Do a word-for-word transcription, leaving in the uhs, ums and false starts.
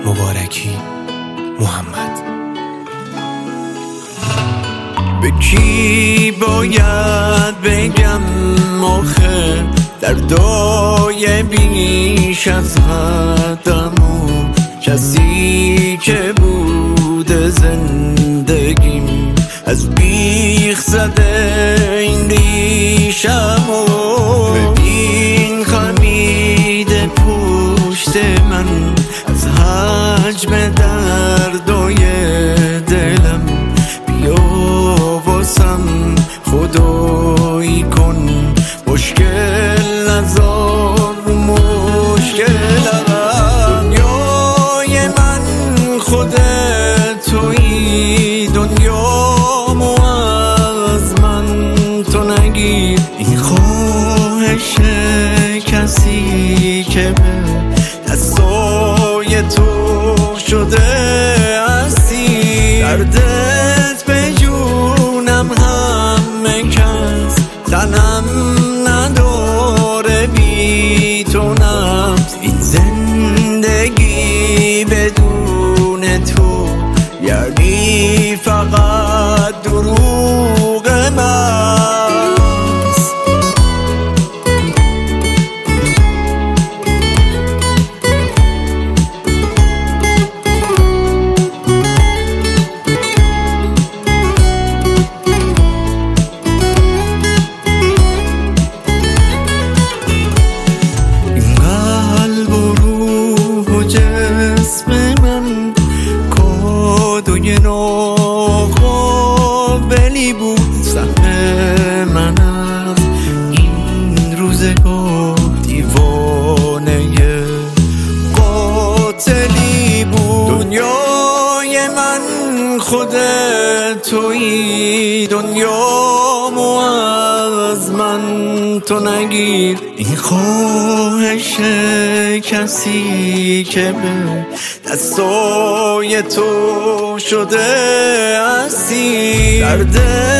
مبارکی محمد. به کی باید بگم آخه دردای بیش از حدمو، کسی که بوده زندگیم از بیخ زده این ریشمو. ببین خمیده پشت من از حجم دردای دلم، بیا واسم خدایی کن مشکل نذار رو مشکلم. دنیای من خودت تویی، دنیامو از من تو نگیر. این خواهش کسی که به دستای تو شده هستی، دردت به جونم همه کس تنم نداره بی تو نفس. این زندگی بدون تو یعنی فقط دروغ من. کادوی ناقابلی بود سهم من از این روزگار، دیوانه قاتلی بود. دنیای من خودت تویی، دنیامو از من تو نگیر. این خواهش کسی که به دستای تو شده هستی، درد